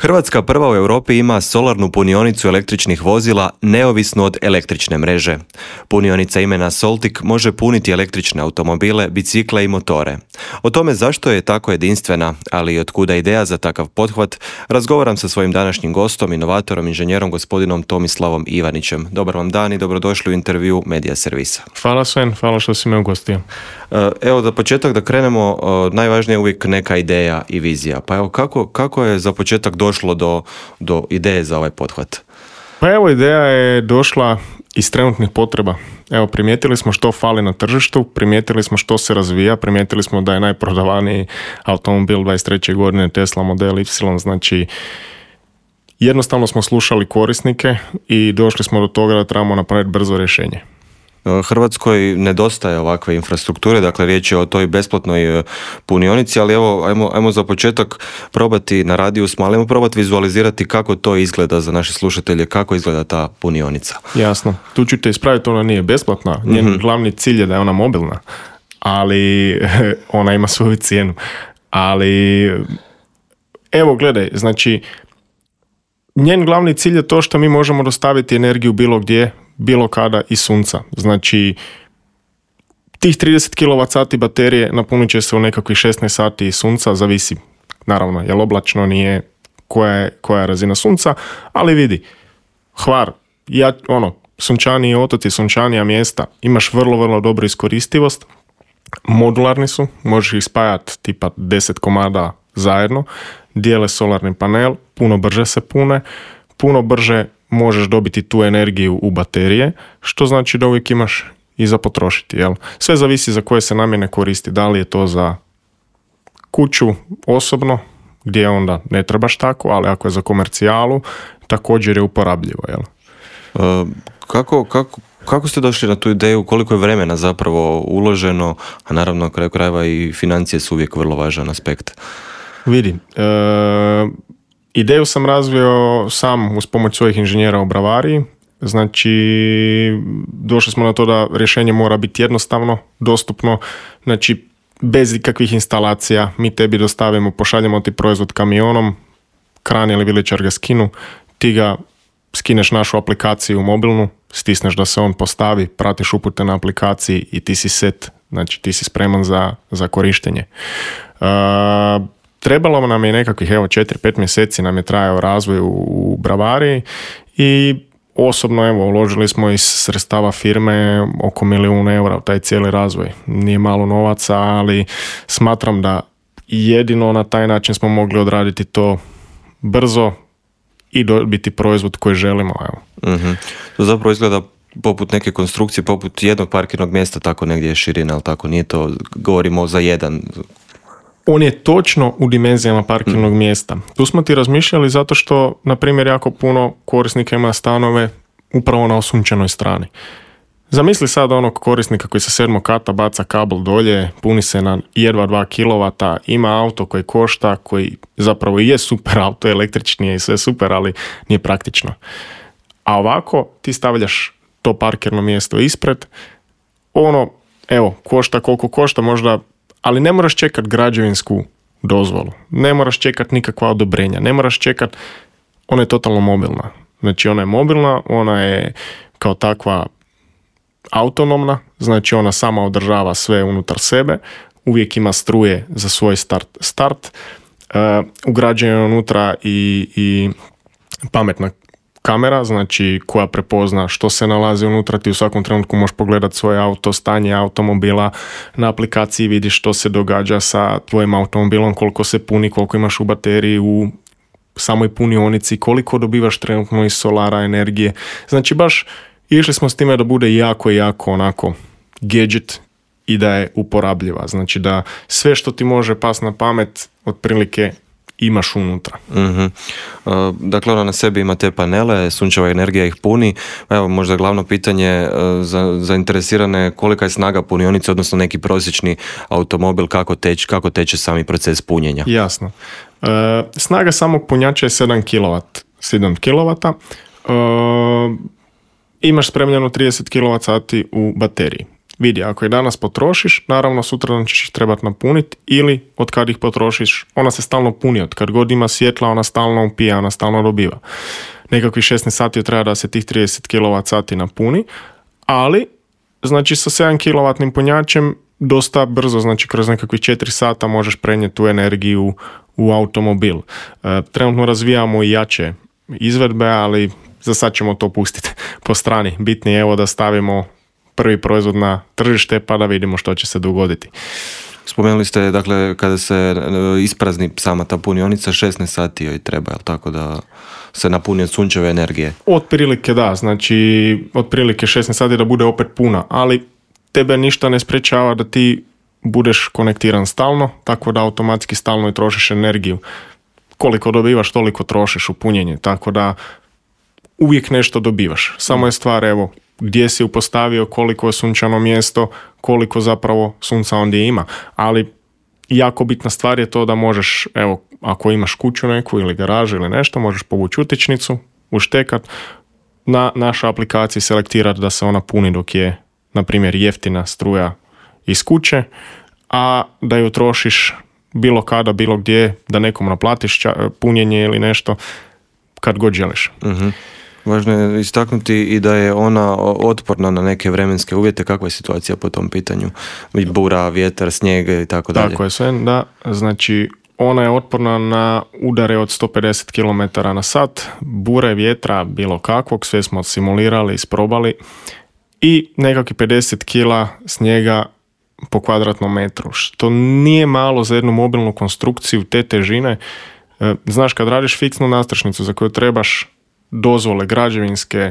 Hrvatska prva u Europi ima solarnu punionicu električnih vozila neovisnu od električne mreže. Punionica imena Soltik može puniti električne automobile, bicikle i motore. O tome zašto je tako jedinstvena, ali i otkuda ideja za takav pothvat, razgovaram sa svojim današnjim gostom, inovatorom, inženjerom gospodinom Tomislavom Ivanićem. Dobar vam dan i dobrodošli u intervju Medija servisa. Hvala Sven, hvala što si me ugostio. Evo za početak da krenemo, najvažnije je uvijek neka ideja i vizija. Pa evo kako je za početak došlo do ideje za ovaj pothvat? Pa evo, ideja je došla iz trenutnih potreba. Evo, primijetili smo što fali na tržištu, primijetili smo što se razvija, primijetili smo da je najprodavaniji automobil 23. godine Tesla Model Y, znači jednostavno smo slušali korisnike i došli smo do toga da trebamo napraviti brzo rješenje. Hrvatskoj nedostaje ovakve infrastrukture, dakle riječ je o toj besplatnoj punionici, ali evo, ajmo za početak probati na radiju smo, ali ajmo probati vizualizirati kako to izgleda za naše slušatelje, kako izgleda ta punionica. Jasno, tu ću te ispraviti, ona nije besplatna, njen glavni cilj je da je ona mobilna, ali ona ima svoju cijenu. Ali evo gledaj, znači njen glavni cilj je to što mi možemo dostaviti energiju bilo gdje, bilo kada iz sunca. Znači, tih 30 kWh baterije napunit će se u nekakvih 16 sati iz sunca, zavisi, naravno, jel oblačno, nije koja je razina sunca, ali vidi, Hvar, sunčaniji otoci, sunčanija mjesta, imaš vrlo, vrlo dobru iskoristivost, modularni su, možeš ih spajati tipa 10 komada zajedno, dijele solarni panel, puno brže se pune, puno brže možeš dobiti tu energiju u baterije, što znači da uvijek imaš i za potrošiti. Jel? Sve zavisi za koje se namjene koristi. Da li je to za kuću osobno, gdje onda ne trebaš tako, ali ako je za komercijalu, također je uporabljivo. Jel? Kako ste došli na tu ideju, koliko je vremena zapravo uloženo, a naravno na kraju krajeva i financije su uvijek vrlo važan aspekt? Vidi, ideju sam razvio sam uz pomoć svojih inženjera u bravariji. Znači, došli smo na to da rješenje mora biti jednostavno, dostupno, znači bez ikakvih instalacija. Mi tebi dostavimo, pošaljemo ti proizvod kamionom, kran ili viličar ga skinu, ti ga skineš našu aplikaciju mobilnu, stisneš da se on postavi, pratiš upute na aplikaciji i ti si set, znači ti si spreman za korištenje. Trebalo nam je nekakvih 4-5 mjeseci nam je trajao razvoj u bravariji i osobno uložili smo iz sredstava firme oko 1 milijun eura u taj cijeli razvoj. Nije malo novaca, ali smatram da jedino na taj način smo mogli odraditi to brzo i dobiti proizvod koji želimo. Mm-hmm. To zapravo izgleda poput neke konstrukcije, poput jednog parkirnog mjesta, tako negdje je širina, ali tako nije to, govorimo za jedan. On je točno u dimenzijama parkirnog mjesta. Tu smo ti razmišljali zato što, na primjer, jako puno korisnika ima stanove upravo na osunčanoj strani. Zamisli sad onog korisnika koji sa 7. kata baca kabel dolje, puni se na jedva 2 kW, ima auto koji košta, koji zapravo i je super auto, električni je i sve super, ali nije praktično. A ovako ti stavljaš to parkirno mjesto ispred, košta koliko košta, možda, ali ne moraš čekati građevinsku dozvolu, ne moraš čekati nikakva odobrenja, ne moraš čekati, ona je totalno mobilna. Znači ona je mobilna, ona je kao takva autonomna, znači ona sama održava sve unutar sebe, uvijek ima struje za svoj start. Ugrađena je unutra i pametna kamera, znači koja prepozna što se nalazi unutra, ti u svakom trenutku možeš pogledati svoje auto, stanje automobila, na aplikaciji vidiš što se događa sa tvojim automobilom, koliko se puni, koliko imaš u bateriji, u samoj punionici, koliko dobivaš trenutno iz solara energije. Znači baš išli smo s time da bude jako onako gadget i da je uporabljiva. Znači da sve što ti može pas na pamet otprilike imaš unutra. Mm-hmm. Dakle, ona na sebi ima te panele, sunčeva energija ih puni. Evo, možda glavno pitanje za zainteresirane, kolika je snaga punionice, odnosno neki prosječni automobil, kako teče sami proces punjenja? Jasno. Snaga samog punjača je 7 kW. Imaš spremljeno 30 kWh u bateriji. vidi, ako je danas potrošiš, naravno sutra ćeš ih trebati napuniti, ili od kad ih potrošiš, ona se stalno puni, od kad god ima svjetla, ona stalno upija, ona stalno dobiva. Nekakvih 16 sati treba da se tih 30 kWh napuni, ali znači sa 7 kW punjačem dosta brzo, znači kroz nekakvih 4 sata možeš prenijeti tu energiju u automobil. Trenutno razvijamo i jače izvedbe, ali za sad ćemo to pustiti po strani. Bitnije je evo da stavimo prvi proizvod na tržište pa da vidimo što će se dogoditi. Spomenuli ste, dakle, kada se isprazni sama ta punionica, 16 sati joj treba, jel tako, da se napuni od sunčeve energije? Otprilike da, znači otprilike 16 sati da bude opet puna, ali tebe ništa ne sprečava da ti budeš konektiran stalno, tako da automatski stalno i trošiš energiju. Koliko dobivaš, toliko trošiš u punjenje, tako da uvijek nešto dobivaš. Samo je stvar, evo, gdje si upostavio, koliko je sunčano mjesto, koliko zapravo sunca ondje ima. Ali jako bitna stvar je to da možeš, evo, ako imaš kuću neku ili garažu ili nešto, možeš povući utičnicu, uštekat, na našoj aplikaciji selektirati da se ona puni dok je, na primjer, jeftina struja iz kuće, a da ju trošiš bilo kada, bilo gdje, da nekom naplatiš punjenje ili nešto, kad god želiš. Uh-huh. Važno je istaknuti i da je ona otporna na neke vremenske uvjete. Kakva je situacija po tom pitanju? Bura, vjetar, snijeg i tako dalje. Tako je sve, da. Znači, ona je otporna na udare od 150 km na sat, bure, vjetra, bilo kakvog, sve smo simulirali, isprobali, i nekakvi 50 kila snijega po kvadratnom metru, što nije malo za jednu mobilnu konstrukciju te težine. Znaš, kad radiš fiksnu nastrešnicu za koju trebaš dozvole građevinske,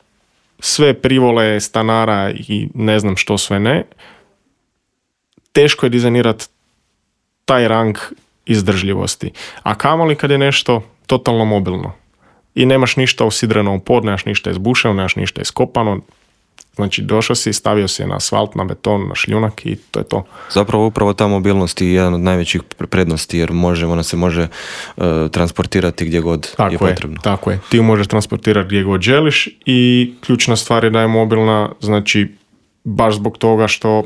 sve privole stanara i ne znam što sve ne, teško je dizajnirati taj rang izdržljivosti. A kamoli kad je nešto totalno mobilno i nemaš ništa usidreno u pod, nemaš ništa izbušeno, nemaš ništa iskopano. Znači došao si, stavio si je na asfalt, na beton, na šljunak i to je to. Zapravo upravo ta mobilnost je jedan od najvećih prednosti, jer ona se može transportirati gdje god je potrebno. Tako je, ti ju možeš transportirati gdje god želiš i ključna stvar je da je mobilna, znači baš zbog toga što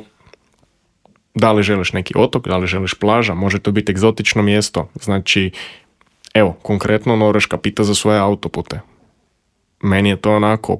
da li želiš neki otok, da li želiš plaža, može to biti egzotično mjesto. Znači, evo, konkretno Norveška pita za svoje autopute. Meni je to onako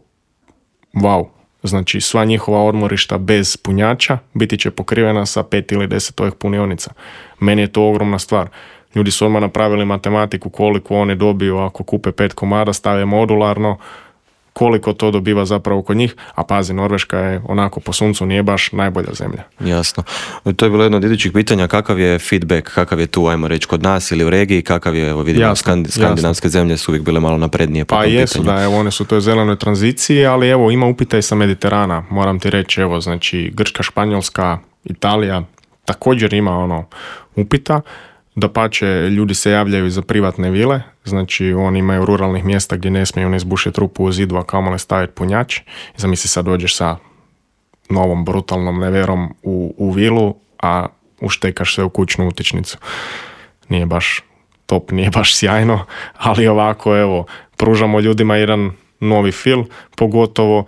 wow. Znači, sva njihova odmorišta bez punjača biti će pokrivena sa 5 ili 10 ovih punionica. Meni je to ogromna stvar. Ljudi su odmah napravili matematiku koliko oni dobiju ako kupe 5 komada, stave modularno, koliko to dobiva zapravo kod njih, a pazi, Norveška je onako po suncu nije baš najbolja zemlja. Jasno. To je bilo jedno od idućih pitanja, kakav je feedback, kakav je tu, ajmo reći, kod nas ili u regiji, kakav je, evo vidimo, skandinavske zemlje su uvijek bile malo naprednije po tom pitanju. Pa jesu, da, evo, one su u toj zelenoj tranziciji, ali evo, ima upita i sa Mediterana, moram ti reći, evo, znači, Grčka, Španjolska, Italija, također ima upita. Dapače, ljudi se javljaju za privatne vile, znači oni imaju ruralnih mjesta gdje ne smiju ne izbušiti rupu u zidu, a kamoli staviti punjač. Zamisli sad dođeš sa novom brutalnom neverom u vilu, a uštekaš sve u kućnu utičnicu. Nije baš top, nije baš sjajno, ali ovako, evo, pružamo ljudima jedan novi fil, pogotovo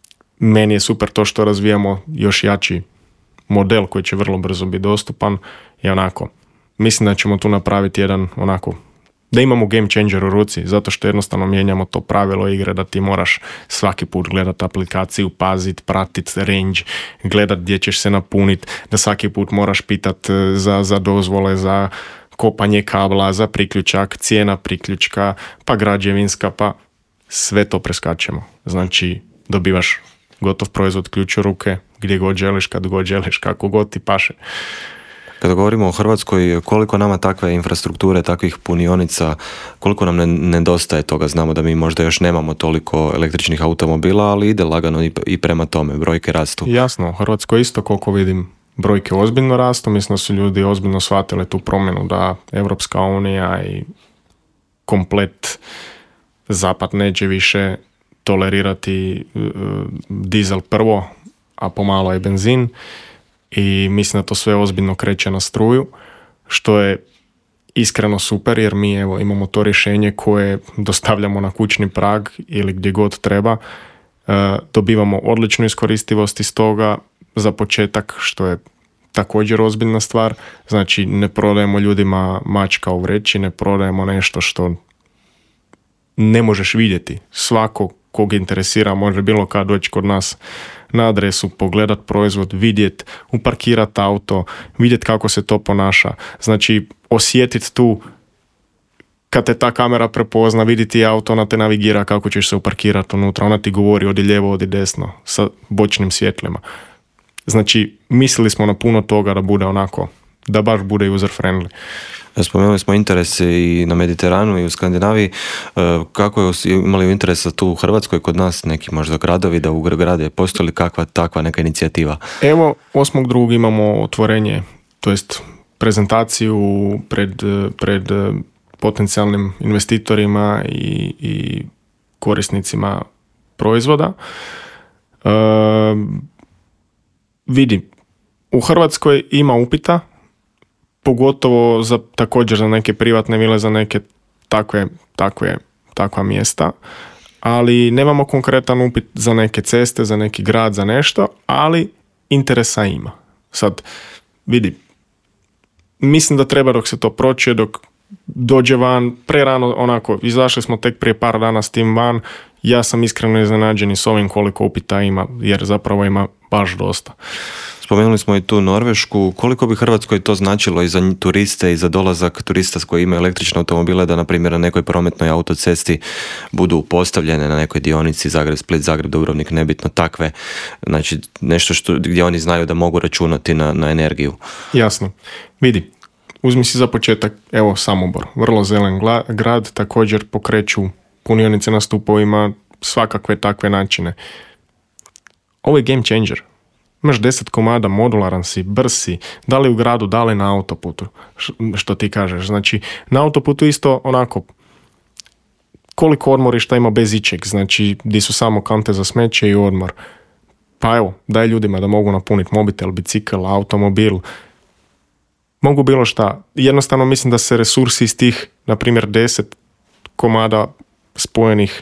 meni je super to što razvijamo još jači model koji će vrlo brzo biti dostupan i onako, mislim da ćemo tu napraviti jedan onako, da imamo game changer u ruci, zato što jednostavno mijenjamo to pravilo igre da ti moraš svaki put gledati aplikaciju, paziti, pratiti range, gledati gdje ćeš se napuniti, da svaki put moraš pitati za dozvole, za kopanje kabla, za priključak, cijena priključka, pa građevinska, pa sve to preskačemo. Znači, dobivaš gotov proizvod, ključ u ruke, gdje god želiš, kad god želiš, kako god ti paše. Kada govorimo o Hrvatskoj, koliko nama takve infrastrukture, takvih punionica, koliko nam nedostaje toga? Znamo da mi možda još nemamo toliko električnih automobila, ali ide lagano i prema tome, brojke rastu. Jasno, u Hrvatskoj isto koliko vidim brojke ozbiljno rastu, mislim da su ljudi ozbiljno shvatili tu promjenu da Europska unija i komplet zapad neće više tolerirati dizel prvo, a pomalo i benzin. I mislim da to sve ozbiljno kreće na struju, što je iskreno super, jer mi evo imamo to rješenje koje dostavljamo na kućni prag ili gdje god treba. dobivamo odličnu iskoristivost iz toga za početak, što je također ozbiljna stvar. Znači, ne prodajemo ljudima mačka u vreći, ne prodajemo nešto što ne možeš vidjeti. Svako kog interesira može bilo kad doći kod nas na adresu, pogledat proizvod, vidjet, uparkirat auto, vidjet kako se to ponaša. Znači, osjetit tu kad te ta kamera prepozna, vidjeti auto, ona te navigira kako ćeš se uparkirati unutra, ona ti govori odi lijevo, odi desno, sa bočnim svjetlima. Znači, mislili smo na puno toga da bude onako, da baš bude user friendly. Spomenuli smo interese i na Mediteranu i u Skandinaviji. Kako je imali interesa tu u Hrvatskoj, kod nas neki možda gradovi da ugrade? Postoji li kakva takva neka inicijativa? Evo, 8.2. imamo otvorenje, to jest prezentaciju pred potencijalnim investitorima i korisnicima proizvoda. Vidi, u Hrvatskoj ima upita, pogotovo također za neke privatne vile, za neke takva mjesta, ali nemamo konkretan upit za neke ceste, za neki grad, za nešto, ali interesa ima. Sad, vidi, mislim da treba dok se to proće, dok dođe van, prerano onako, izašli smo tek prije par dana s tim van, ja sam iskreno iznenađen i s ovim koliko upita ima, jer zapravo ima baš dosta. Spomenuli smo i tu Norvešku. Koliko bi Hrvatskoj to značilo i za turiste i za dolazak turista koji imaju električne automobile, da na primjer na nekoj prometnoj autocesti budu postavljene na nekoj dionici Zagreb, Split, Zagreb, Dubrovnik, nebitno takve, znači nešto gdje oni znaju da mogu računati na energiju. Jasno. Vidi, uzmi si za početak, evo Samobor, vrlo zelen grad, također pokreću punionice na stupovima, svakakve takve načine. Ovo je game changer. Imaš 10 komada, modularan si, brz si, da li u gradu, da li na autoputu, što ti kažeš. Znači, na autoputu isto onako, koliko odmorišta ima bez ičeg, znači, gdje su samo kante za smeće i odmor. Pa evo, daj ljudima da mogu napuniti mobitel, bicikl, automobil, mogu bilo šta. Jednostavno mislim da se resursi iz tih, na primjer, 10 komada spojenih,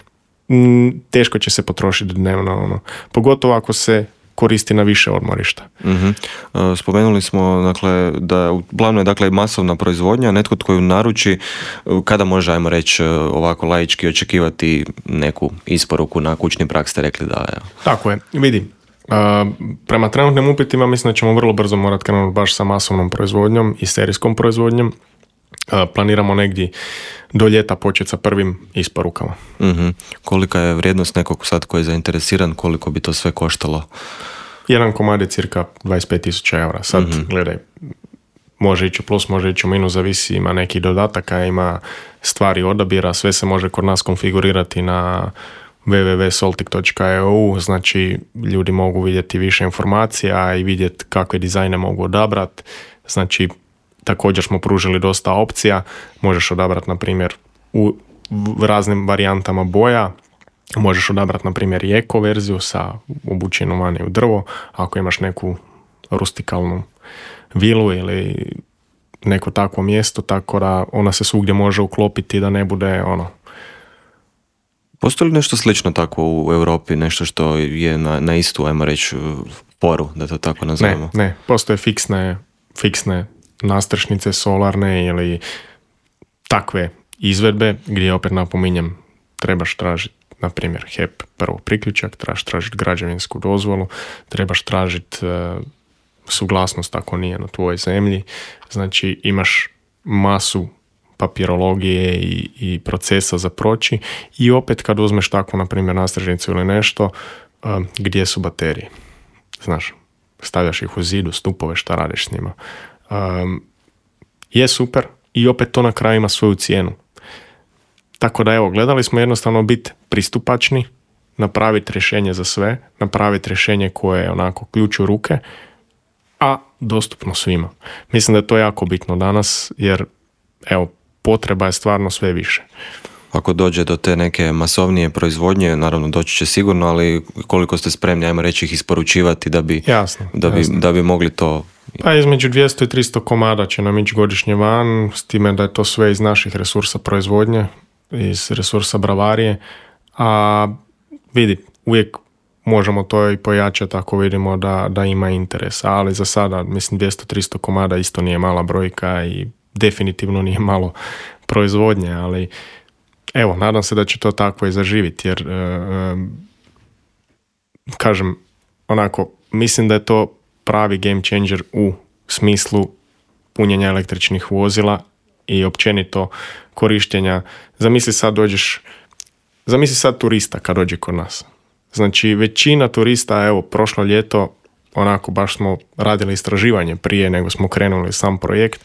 teško će se potrošiti dnevno. Pogotovo ako se koristi na više odmorišta. Mm-hmm. Spomenuli smo dakle, da glavno je dakle, masovna proizvodnja, netko tko ju naruči, kada može, ajmo reći, ovako laički očekivati neku isporuku na kućni prag, ste rekli da je. Tako je, vidi. Prema trenutnim upitima mislim da ćemo vrlo brzo morati krenuti baš sa masovnom proizvodnjom i serijskom proizvodnjom. Planiramo negdje do ljeta početi sa prvim isporukama. Mm-hmm. Kolika je vrijednost nekog sad koji je zainteresiran, koliko bi to sve koštalo? Jedan komad je cirka 25.000 eura. Sad, gledaj, može ići u plus, može ići u minus, zavisi, ima nekih dodataka, ima stvari odabira, sve se može kod nas konfigurirati na www.soltik.eu, znači ljudi mogu vidjeti više informacija i vidjeti kakve dizajne mogu odabrati. Znači, također smo pružili dosta opcija, možeš odabrati, na primjer, u raznim varijantama boja, možeš odabrati, na primjer, i eko verziju sa obućinom vani u drvo, ako imaš neku rustikalnu vilu ili neko takvo mjesto, tako da ona se svugdje može uklopiti da ne bude ono. Postoji li nešto slično tako u Europi, nešto što je na istu, ajmo reći, poru, da to tako nazovemo? Ne, postoje fiksne nastrešnice solarne ili takve izvedbe gdje opet napominjem trebaš tražiti, na primjer, HEP prvo priključak, trebaš tražiti građevinsku dozvolu, trebaš tražiti suglasnost ako nije na tvojoj zemlji. Znači imaš masu papirologije i procesa za proći i opet kad uzmeš takvu, na primjer, nastrešnicu ili nešto, gdje su baterije? Znaš, stavljaš ih u zidu, stupove, šta radiš s njima? Je super i opet to na kraju ima svoju cijenu. Tako da evo, gledali smo jednostavno biti pristupačni, napraviti rješenje za sve, napraviti rješenje koje je onako ključ u ruke, a dostupno svima. Mislim da je to jako bitno danas, jer evo, potreba je stvarno sve više. Ako dođe do te neke masovnije proizvodnje, naravno doći će sigurno, ali koliko ste spremni, ajmo reći, ih isporučivati da bi mogli to... Pa između 200 i 300 komada će nam ići godišnje van, s time da je to sve iz naših resursa proizvodnje, iz resursa bravarije. A vidi, uvijek možemo to i pojačati ako vidimo da ima interes, ali za sada mislim 200-300 komada isto nije mala brojka i definitivno nije malo proizvodnje, ali evo, nadam se da će to tako i zaživiti, jer kažem, onako, mislim da je to pravi game changer u smislu punjenja električnih vozila i općenito korištenja. Zamisli sad turista kad dođe kod nas. Znači, većina turista, evo, prošlo ljeto, onako, baš smo radili istraživanje prije nego smo krenuli sam projekt.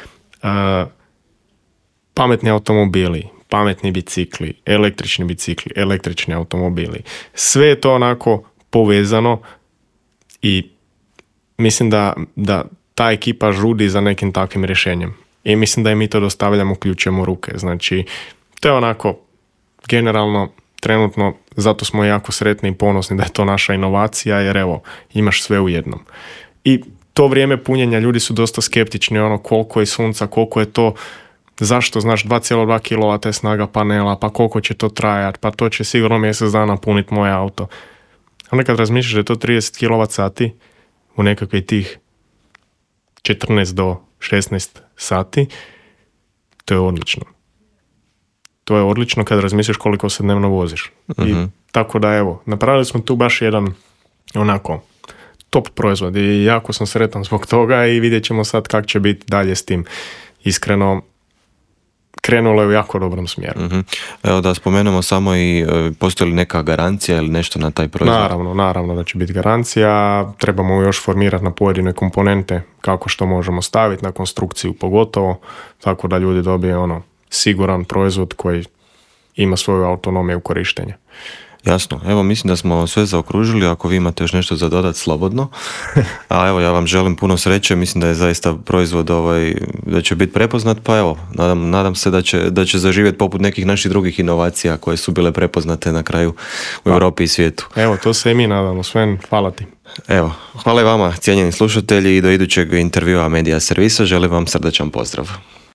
Pametni automobili, pametni bicikli, električni automobili. Sve je to onako povezano i mislim da ta ekipa žudi za nekim takvim rješenjem. I mislim da i mi to dostavljamo ključem u ruke. Znači, to je onako generalno trenutno, zato smo jako sretni i ponosni da je to naša inovacija, jer evo, imaš sve u jednom. I to vrijeme punjenja, ljudi su dosta skeptični, ono, koliko je sunca, koliko je to, zašto, znaš, 2,2 kW je snaga panela, pa koliko će to trajati, pa to će sigurno mjesec dana puniti moj auto. Onda kad razmišljaš da je to 30 kWh u nekakvih tih 14 do 16 sati, to je odlično. To je odlično kad razmisliš koliko se dnevno voziš. I tako da evo, napravili smo tu baš jedan onako top proizvod i jako sam sretan zbog toga i vidjet ćemo sad kak će biti dalje s tim. Iskreno, krenulo je u jako dobrom smjeru. Evo da spomenemo samo i postoji li neka garancija ili nešto na taj proizvod? Naravno da će biti garancija. Trebamo još formirati na pojedine komponente kako što možemo staviti, na konstrukciju pogotovo, tako da ljudi dobije siguran proizvod koji ima svoju autonomiju korištenja. Jasno, evo mislim da smo sve zaokružili, ako vi imate još nešto za dodat slobodno, a evo ja vam želim puno sreće, mislim da je zaista proizvod da će biti prepoznat, pa evo, nadam se da će zaživjeti poput nekih naših drugih inovacija koje su bile prepoznate na kraju u Europi i svijetu. Evo, to se i mi nadamo, Sven, hvala ti. Evo, hvala i vama, cijenjeni slušatelji, i do idućeg intervjua Media Servisa želim vam srdačan pozdrav.